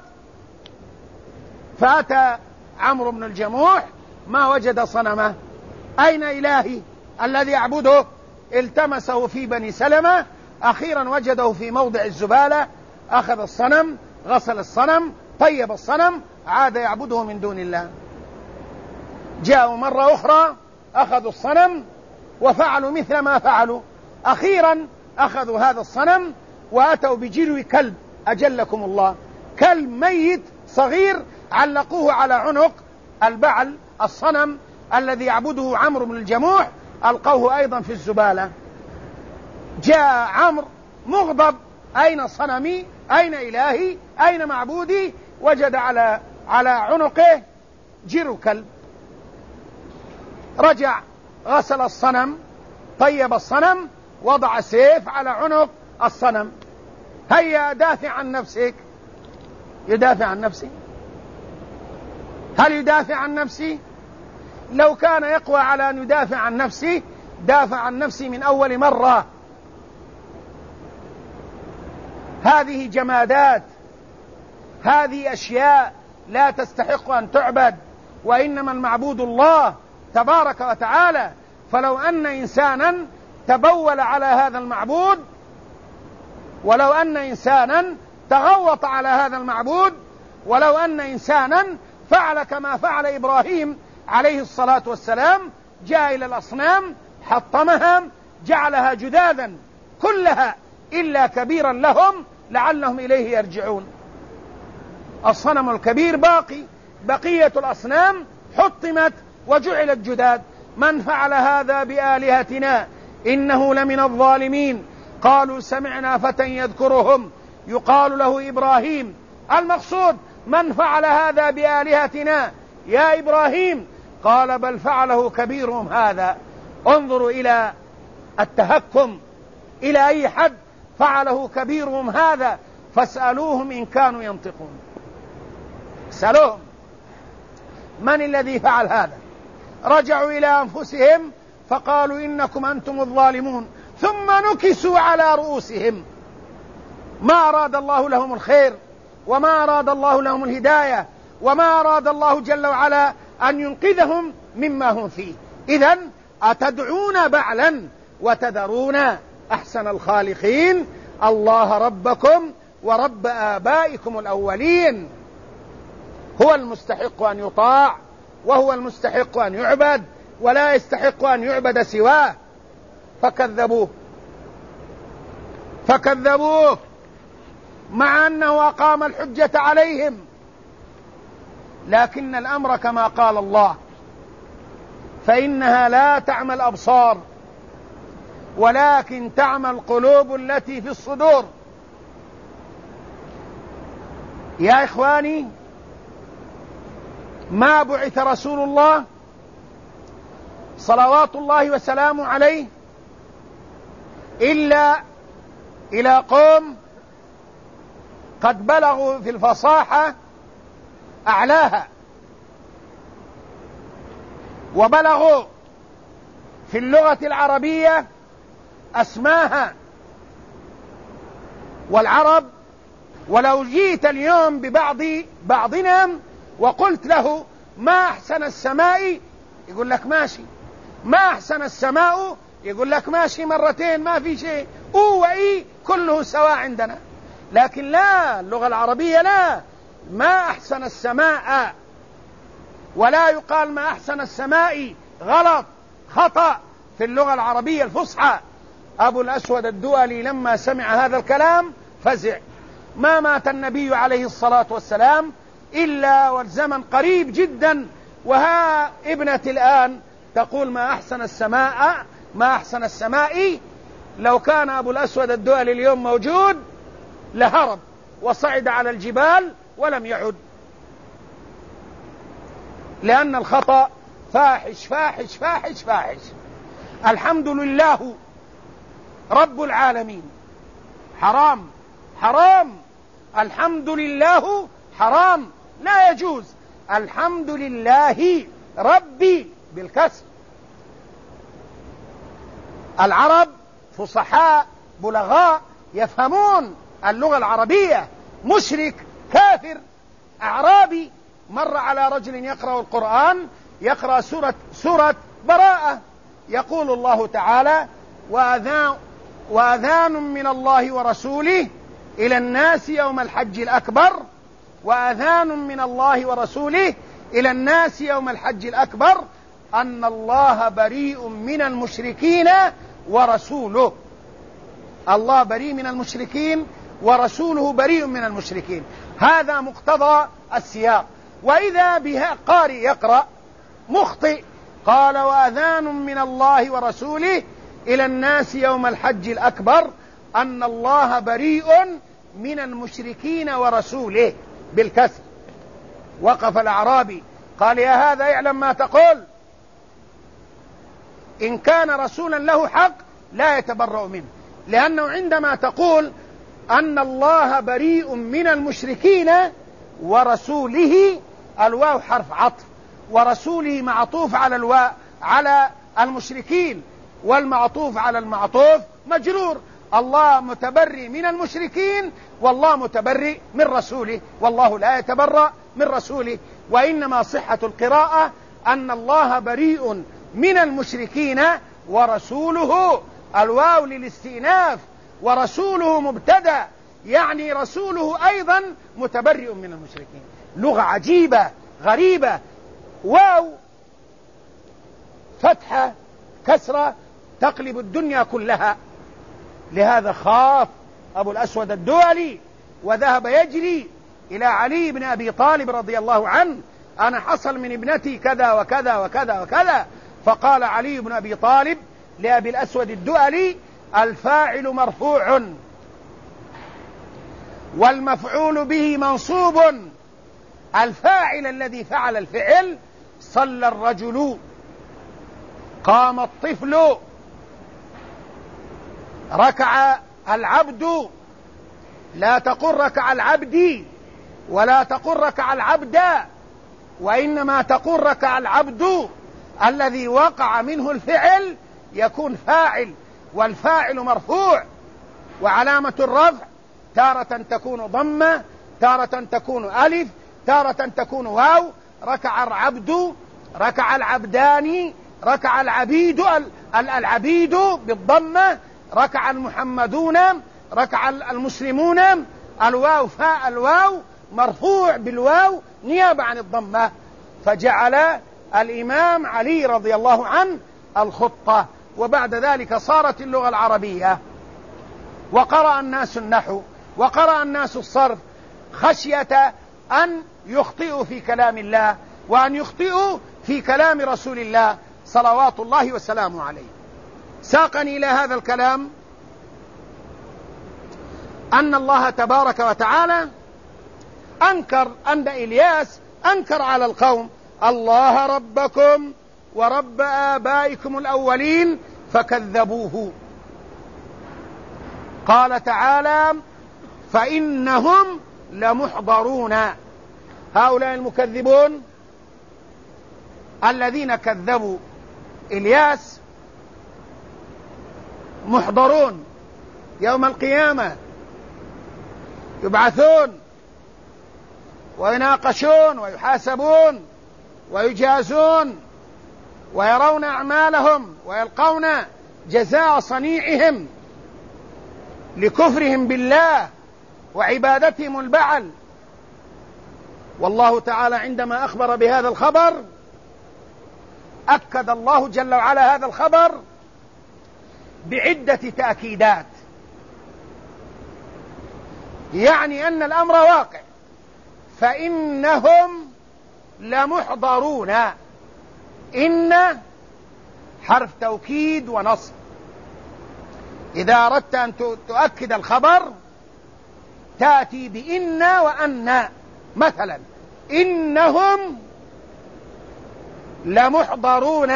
فأتى عمرو بن الجموح ما وجد صنمه، أين إلهي الذي يعبده؟ التمسه في بني سلمة، أخيرا وجده في موضع الزبالة، أخذ الصنم، غسل الصنم، طيب الصنم، عاد يعبده من دون الله. جاءوا مرة أخرى أخذوا الصنم وفعلوا مثل ما فعلوا، أخيرا أخذوا هذا الصنم وأتوا بجلو كلب، أجلكم الله، كلب ميت صغير، علقوه على عنق البعل الصنم الذي يعبده عمرو بن الجموح، ألقوه أيضا في الزبالة. جاء عمرو مغضب، أين صنمي؟ أين إلهي؟ أين معبودي؟ وجد على عنقه جرو كلب. رجع غسل الصنم، طيب الصنم، وضع سيف على عنق الصنم. هيا دافع عن نفسك. يدافع عن نفسه؟ هل يدافع عن نفسه؟ لو كان يقوى على أن يدافع عن نفسه دافع عن نفسه من أول مرة. هذه جمادات، هذه أشياء لا تستحق أن تعبد، وإنما المعبود الله تبارك وتعالى. فلو أن إنسانا تبول على هذا المعبود، ولو أن إنسانا تغوط على هذا المعبود، ولو أن إنسانا فعل كما فعل إبراهيم عليه الصلاة والسلام، جاء إلى الأصنام حطمها، جعلها جذاذا كلها إلا كبيرا لهم لعلهم إليه يرجعون. الصنم الكبير باقي، بقية الأصنام حطمت وجعلت جذاذ. من فعل هذا بآلهتنا إنه لمن الظالمين. قالوا سمعنا فتى يذكرهم يقال له إبراهيم. المقصود من فعل هذا بآلهتنا يا إبراهيم؟ قال بل فعله كبيرهم هذا. انظروا إلى التهكم، إلى أي حد فعله كبيرهم هذا، فاسألوهم إن كانوا ينطقون. اسألوهم من الذي فعل هذا. رجعوا إلى أنفسهم فقالوا إنكم أنتم الظالمون، ثم نكسوا على رؤوسهم. ما أراد الله لهم الخير، وما أراد الله لهم الهداية، وما أراد الله جل وعلا أن ينقذهم مما هم فيه. إذن أتدعون بعلا وتذرون أحسن الخالقين الله ربكم ورب آبائكم الأولين. هو المستحق أن يطاع، وهو المستحق أن يعبد، ولا يستحق أن يعبد سواه. فكذبوه مع أنه أقام الحجة عليهم. لكن الأمر كما قال الله، فإنها لا تعمى الأبصار ولكن تعمى القلوب التي في الصدور. يا إخواني، ما بعث رسول الله صلوات الله وسلامه عليه إلا إلى قوم قد بلغوا في الفصاحة أعلاها، وبلغوا في اللغة العربية أسماها. والعرب، ولو جيت اليوم بعضنا وقلت له ما أحسن السماء يقول لك ماشي، ما أحسن السماء يقول لك ماشي مرتين، ما في شيء، وإي كله سواء عندنا. لكن لا، اللغة العربية لا، ما أحسن السماء، ولا يقال ما أحسن السماء، غلط، خطأ في اللغة العربية الفصحى. أبو الأسود الدؤلي لما سمع هذا الكلام فزع. ما مات النبي عليه الصلاة والسلام إلا والزمن قريب جدا، وها ابنتي الآن تقول ما أحسن السماء، ما أحسن السماء. لو كان أبو الأسود الدؤلي اليوم موجود لهرب وصعد على الجبال ولم يعد، لأن الخطأ فاحش فاحش فاحش فاحش. الحمد لله رب العالمين. حرام حرام، الحمد لله حرام، لا يجوز الحمد لله ربي بالكسر. العرب فصحاء بلغاء يفهمون اللغة العربية. مشرك كافر أعرابي مر على رجل يقرأ القرآن، يقرأ سورة براءة، يقول الله تعالى: وأذان من الله ورسوله إلى الناس يوم الحج الأكبر، وأذان من الله ورسوله إلى الناس يوم الحج الأكبر أن الله بريء من المشركين ورسوله. الله بريء من المشركين ورسوله بريء من المشركين. هذا مقتضى السياق. وإذا بها قارئ يقرأ مخطئ قال: وأذان من الله ورسوله إلى الناس يوم الحج الأكبر أن الله بريء من المشركين ورسوله بالكسر. وقف الأعرابي قال: يا هذا اعلم ما تقول، إن كان رسولا له حق لا يتبرأ منه، لأنه عندما تقول أن الله بريء من المشركين ورسوله، الواو حرف عطف، ورسوله معطوف على المشركين، والمعطوف على المعطوف مجرور. الله متبرئ من المشركين والله متبرئ من رسوله، والله لا يتبرأ من رسوله. وإنما صحة القراءة أن الله بريء من المشركين ورسوله، الواو للاستئناف، ورسوله مبتدأ، يعني رسوله أيضا متبرئ من المشركين. لغة عجيبة غريبة. واو فتحة كسرة تقلب الدنيا كلها. لهذا خاف أبو الأسود الدؤلي وذهب يجري إلى علي بن أبي طالب رضي الله عنه: أنا حصل من ابنتي كذا وكذا وكذا وكذا. فقال علي بن أبي طالب لأبي الأسود الدؤلي: الفاعل مرفوع والمفعول به منصوب. الفاعل الذي فعل الفعل: صلى الرجل، قام الطفل، ركع العبد. لا تقل ركع العبد ولا تقل ركع العبد، وإنما تقول ركع العبد. الذي وقع منه الفعل يكون فاعل، والفاعل مرفوع، وعلامة الرفع تارة تكون ضمة، تارة تكون ألف، تارة تكون واو. ركع العبد، ركع العبدان، ركع العبيد بالضمة، ركع المحمدون، ركع المسلمون. الواو فاء الواو مرفوع بالواو نيابة عن الضمة. فجعل الإمام علي رضي الله عنه الخطة، وبعد ذلك صارت اللغة العربية، وقرأ الناس النحو، وقرأ الناس الصرف، خشية أن يخطئوا في كلام الله وأن يخطئوا في كلام رسول الله صلوات الله وسلامه عليه. ساقني إلى هذا الكلام أن الله تبارك وتعالى أنكر أن إلياس أنكر على القوم: الله ربكم ورب آبائكم الأولين فكذبوه. قال تعالى: فإنهم لمحضرون. هؤلاء المكذبون الذين كذبوا إلياس محضرون يوم القيامة، يبعثون ويناقشون ويحاسبون ويجازون ويرون أعمالهم ويلقون جزاء صنيعهم لكفرهم بالله وعبادتهم البعل. والله تعالى عندما أخبر بهذا الخبر أكد الله جل وعلا هذا الخبر بعدة تأكيدات، يعني أن الأمر واقع. فإنهم لمحضرون، إن حرف توكيد ونصب. إذا أردت أن تؤكد الخبر تأتي بإن وأن. مثلا: إنهم لمحضرون،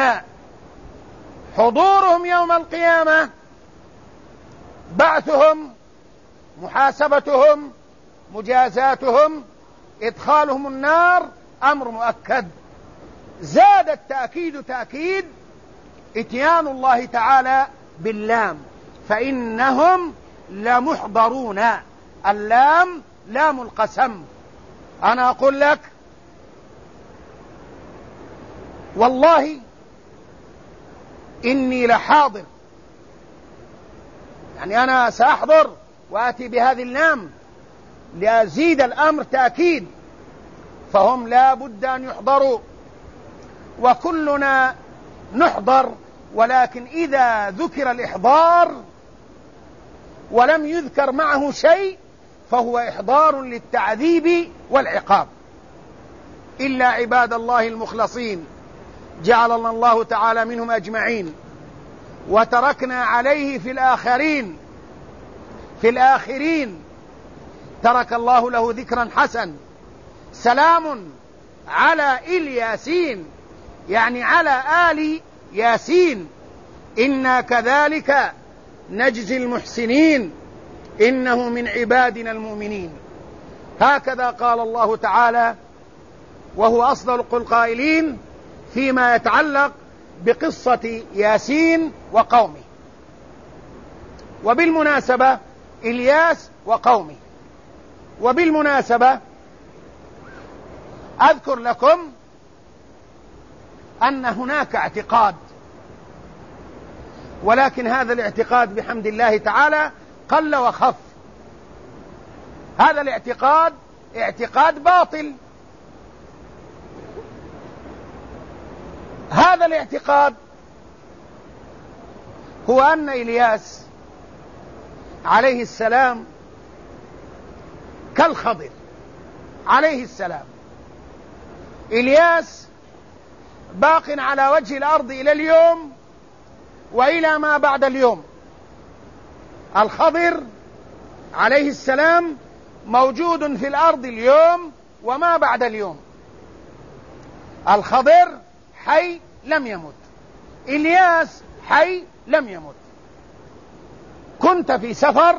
حضورهم يوم القيامة، بعثهم، محاسبتهم، مجازاتهم، إدخالهم النار، أمر مؤكد. زاد التأكيد تأكيد إتيان الله تعالى باللام، فإنهم لمحضرون. اللام لام القسم. أنا أقول لك والله إني لحاضر، يعني أنا سأحضر وآتي بهذه اللام لأزيد الأمر تأكيد، فهم لا بد أن يحضروا، وكلنا نحضر، ولكن إذا ذكر الإحضار ولم يذكر معه شيء فهو إحضار للتعذيب والعقاب، إلا عباد الله المخلصين جعلنا الله تعالى منهم أجمعين. وتركنا عليه في الآخرين ترك الله له ذكرا حسن: سلام على الياسين، يعني على آل ياسين، إنا كذلك نجزي المحسنين إنه من عبادنا المؤمنين. هكذا قال الله تعالى، وهو أصدق القائلين فيما يتعلق بقصة ياسين وقومه. وبالمناسبة إلياس وقومه، وبالمناسبة أذكر لكم أن هناك اعتقاد، ولكن هذا الاعتقاد بحمد الله تعالى قل وخف. هذا الاعتقاد اعتقاد باطل. هذا الاعتقاد هو أن إلياس عليه السلام كالخضر عليه السلام. إلياس باق على وجه الأرض إلى اليوم وإلى ما بعد اليوم. الخضر عليه السلام موجود في الأرض اليوم وما بعد اليوم. الخضر حي لم يمت، إلياس حي لم يمت. كنت في سفر،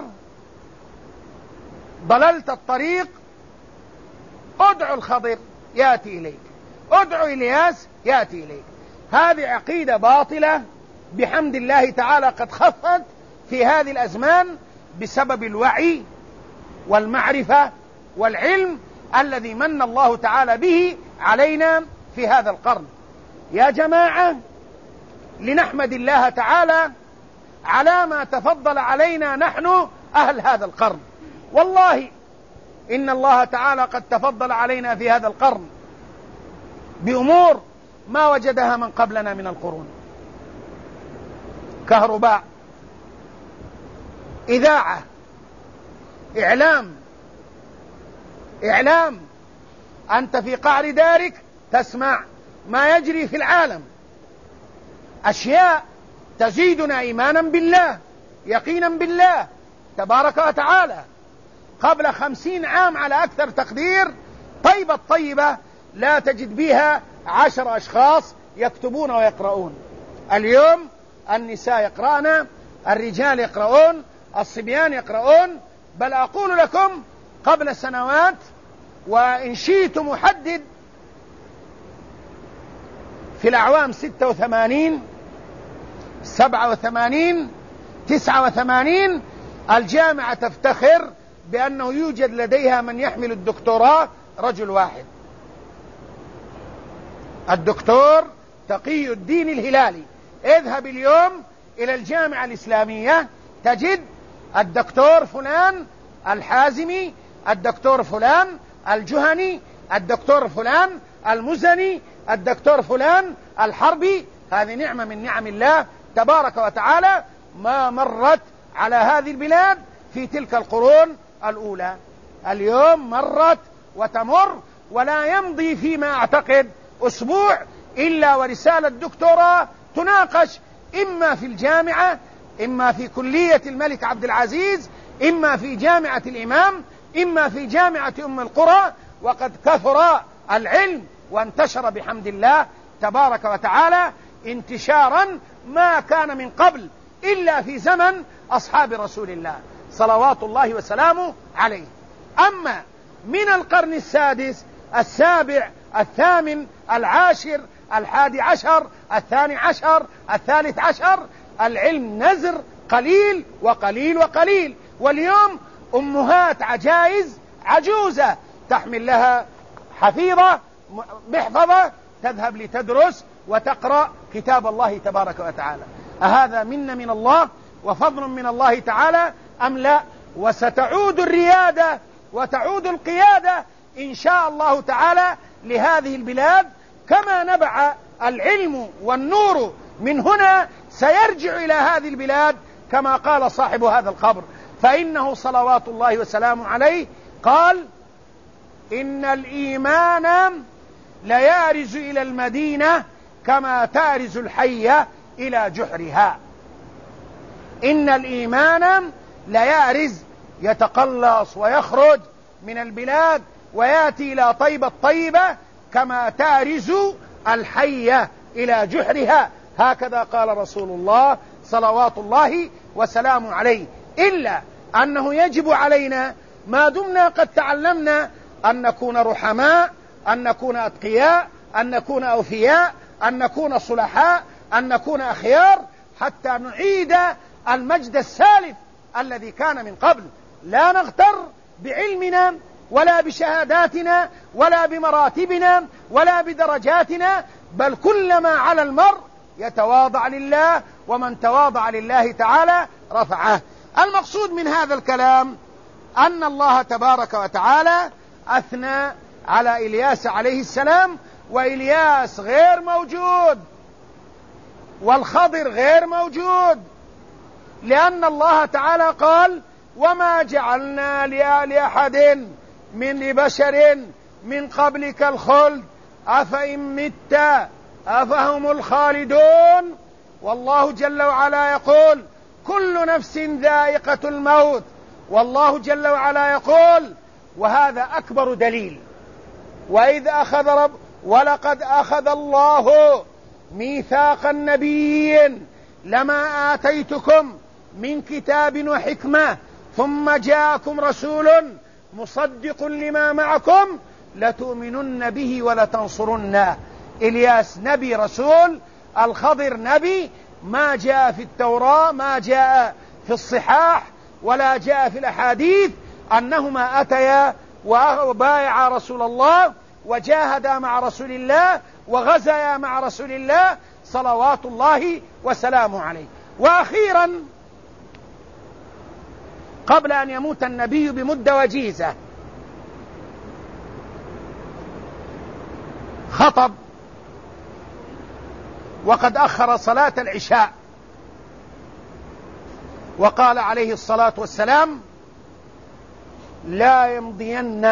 ضللت الطريق، ادعو الخضر يأتي إليك، ادعو إلياس يأتي إليك. هذه عقيدة باطلة بحمد الله تعالى قد خفت في هذه الأزمان بسبب الوعي والمعرفة والعلم الذي من الله تعالى به علينا في هذا القرن. يا جماعة، لنحمد الله تعالى على ما تفضل علينا نحن أهل هذا القرن. والله إن الله تعالى قد تفضل علينا في هذا القرن بأمور ما وجدها من قبلنا من القرون: كهرباء، إذاعة، إعلام. أنت في قعر دارك تسمع ما يجري في العالم، أشياء تزيدنا إيمانا بالله، يقينا بالله تبارك وتعالى. قبل 50 عام على أكثر تقدير طيبة لا تجد بها 10 أشخاص يكتبون ويقرؤون. اليوم النساء يقرأن، الرجال يقرؤون، الصبيان يقرؤون. بل أقول لكم قبل سنوات، وإن شئت محدد، في الأعوام 86 87 89 الجامعة تفتخر بأنه يوجد لديها من يحمل الدكتوراه رجل واحد، الدكتور تقي الدين الهلالي. اذهب اليوم إلى الجامعة الإسلامية تجد الدكتور فلان الحازمي، الدكتور فلان الجهني، الدكتور فلان المزني، الدكتور فلان الحربي. هذه نعمة من نعم الله تبارك وتعالى ما مرت على هذه البلاد في تلك القرون الأولى. اليوم مرت وتمر، ولا يمضي فيما أعتقد أسبوع إلا ورسالة دكتوراه تناقش، إما في الجامعة، إما في كلية الملك عبد العزيز، إما في جامعة الإمام، إما في جامعة أم القرى. وقد كثر العلم وانتشر بحمد الله تبارك وتعالى انتشارا ما كان من قبل إلا في زمن أصحاب رسول الله صلوات الله وسلامه عليه. أما من القرن السادس السابع الثامن، العاشر، 11، 12، 13. العلم نزر، قليل وقليل وقليل. واليوم أمهات عجائز عجوزة تحمل لها حفيظة محفظة تذهب لتدرس وتقرأ كتاب الله تبارك وتعالى. أهذا من الله وفضل من الله تعالى أم لا؟ وستعود الريادة وتعود القيادة إن شاء الله تعالى لهذه البلاد، كما نبع العلم والنور من هنا سيرجع إلى هذه البلاد، كما قال صاحب هذا القبر، فإنه صلوات الله وسلامه عليه قال: إن الإيمان ليارز إلى المدينة كما تارز الحية إلى جحرها. إن الإيمان ليارز، يتقلص ويخرج من البلاد ويأتي إلى طيبة الطيبة كما تارز الحية إلى جحرها. هكذا قال رسول الله صلوات الله وسلامه عليه. إلا أنه يجب علينا ما دمنا قد تعلمنا أن نكون رحماء، أن نكون أتقياء، أن نكون أوفياء، أن نكون صلحاء، أن نكون أخيار، حتى نعيد المجد السالف الذي كان من قبل. لا نغتر بعلمنا ولا بشهاداتنا ولا بمراتبنا ولا بدرجاتنا، بل كلما على المرء يتواضع لله، ومن تواضع لله تعالى رفعه. المقصود من هذا الكلام أن الله تبارك وتعالى أثنى على إلياس عليه السلام، وإلياس غير موجود والخضر غير موجود، لأن الله تعالى قال: وما جعلنا لأحد من لبشر من قبلك الخلد أفإن مت أفهم الخالدون. والله جل وعلا يقول: كل نفس ذائقة الموت. والله جل وعلا يقول، وهذا أكبر دليل: وإذ أخذ ولقد أخذ الله ميثاق النبيين لما آتيتكم من كتاب وحكمة ثم جاءكم رسول مصدق لما معكم لتؤمنن به ولتنصرنه. إلياس نبي رسول، الخضر نبي، ما جاء في التوراة، ما جاء في الصحاح، ولا جاء في الأحاديث أنهما أتيا وبايعا رسول الله وجاهدا مع رسول الله وغزيا مع رسول الله صلوات الله وسلامه عليه. وأخيرا، قبل أن يموت النبي بمدة وجيزة، خطب وقد أخر صلاة العشاء، وقال عليه الصلاة والسلام: لا يمضين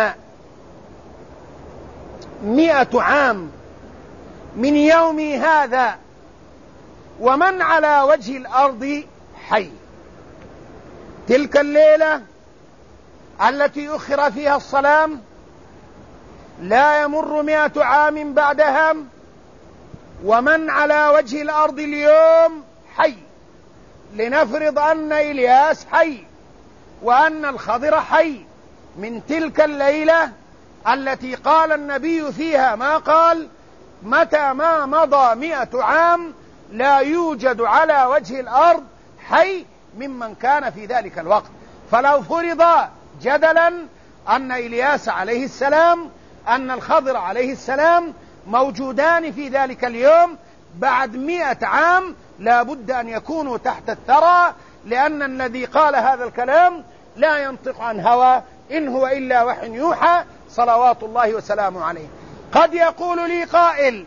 100 عام من يومي هذا ومن على وجه الأرض حي. تلك الليلة التي أخر فيها الصلاة لا يمر 100 عام بعدها ومن على وجه الأرض اليوم حي. لنفرض أن إلياس حي وأن الخضر حي، من تلك الليلة التي قال النبي فيها ما قال: متى ما مضى 100 عام لا يوجد على وجه الأرض حي ممن كان في ذلك الوقت. فلو فرض جدلا أن إلياس عليه السلام أن الخضر عليه السلام موجودان في ذلك اليوم، بعد 100 عام لا بد أن يكونوا تحت الثرى، لأن الذي قال هذا الكلام لا ينطق عن هوى، إن هو إلا وحي يوحى صلوات الله وسلامه عليه. قد يقول لي قائل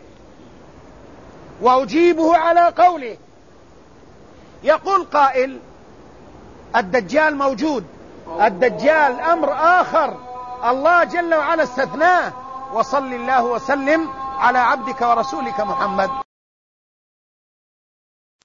وأجيبه على قوله، يقول قائل: الدجال موجود، الدجال أمر آخر الله جل وعلا استثناه، وصل الله وسلم على عبدك ورسولك محمد.